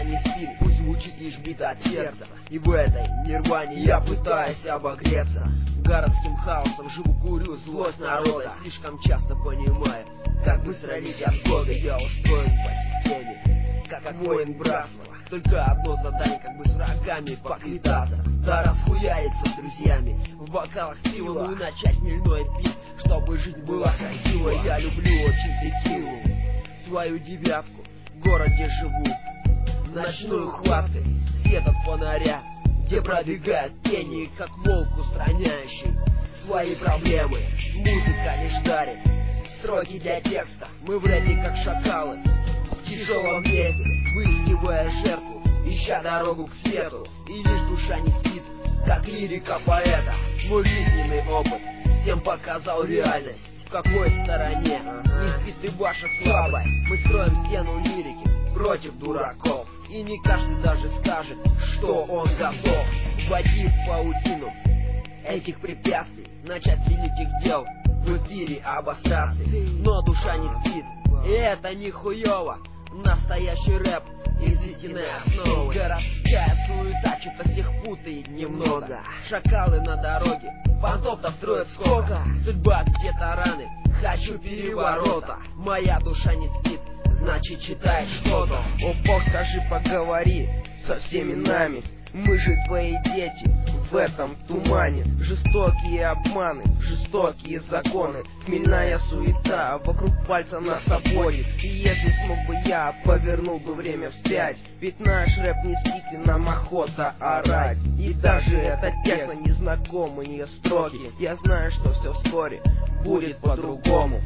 не спит, пусть звучит лишь бит от сердца. И в этой нирване я пытаюсь обогреться. Городским хаосом живу, курю злость народа. Слишком часто понимаю, как быстро летят годы. Я устроен по системе, как воин братства. Только одно задание, как бы с врагами поквитаться. Да расхуяриться с друзьями в бокалах пива. Ну и начать хмельной пить, чтобы жизнь была красивой. Я люблю очень текилу, свою девятку, в городе живу ночной хваткой света фонаря, где пробегают тени, как волк устраняющий свои проблемы. Музыка лишь дарит строки для текста. Мы в рэпе как шакалы в тяжелом весе, выискивая жертву, ища дорогу к свету. И лишь душа не спит, как лирика поэта. Мой жизненный опыт всем показал реальность, в какой стороне не спит и ваша слабость. Мы строим стену лирики против дураков, и не каждый даже скажет, что он готов войти в паутину этих препятствий, начать с великих дел, в эфире обосраться. Но душа не спит, и это не хуёво. Настоящий рэп из истинной основы. Городская суета что-то всех путает немного. Шакалы на дороге, понтов-то строят сколько. Судьба где-то раны, хочу переворота. Моя душа не спит, значит читает что-то. О Бог, скажи, поговори со всеми нами. Мы же твои дети в этом тумане. Жестокие обманы, жестокие законы, хмельная суета вокруг пальца нас обводит. И если смог бы я, повернул бы время вспять. Ведь наш рэп не спит, и нам охота орать. И даже это техно незнакомые строки. Я знаю, что все вскоре будет по-другому.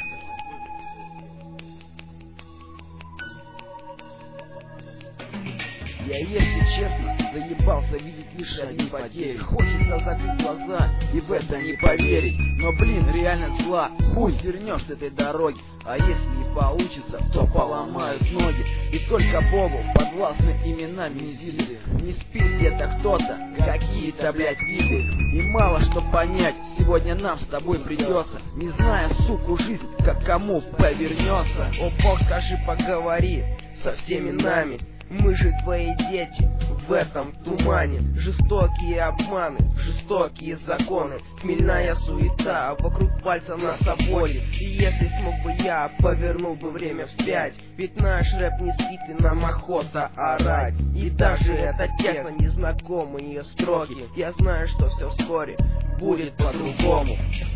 Я, если честно, заебался видеть лишь одни потери. Хочется закрыть глаза и в это не поверить. Но блин, реально зла, хуй свернешь с этой дороги. А если не получится, то поломают ноги. И только Богу подвластны имена мизиды. Не спит где-то кто-то, какие-то, блять, виды. И мало что понять, сегодня нам с тобой придется, не зная, суку, жизнь, как кому повернется. О Бог, скажи, поговори со всеми нами. Мы же твои дети в этом тумане. Жестокие обманы, жестокие законы, хмельная суета вокруг пальца нас обводит. И если смог бы я, повернул бы время вспять. Ведь наш рэп не спит, и нам охота орать. И даже это тесно незнакомые строки. Я знаю, что все вскоре будет по-другому.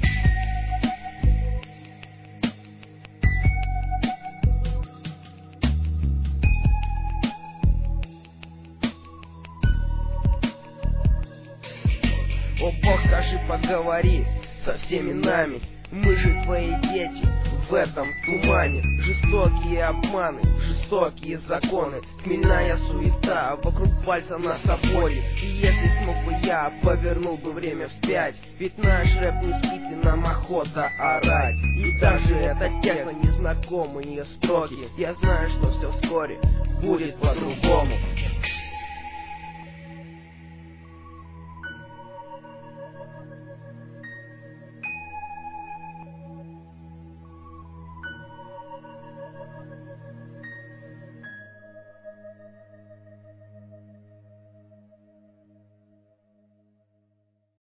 О Бог, скажи, поговори со всеми нами. Мы же твои дети в этом тумане. Жестокие обманы, жестокие законы, хмельная суета вокруг пальца нас обводит. И если смог бы я, повернул бы время вспять. Ведь наш рэп не спит, и нам охота орать. И даже это техно незнакомые строки. Я знаю, что все вскоре будет по-другому.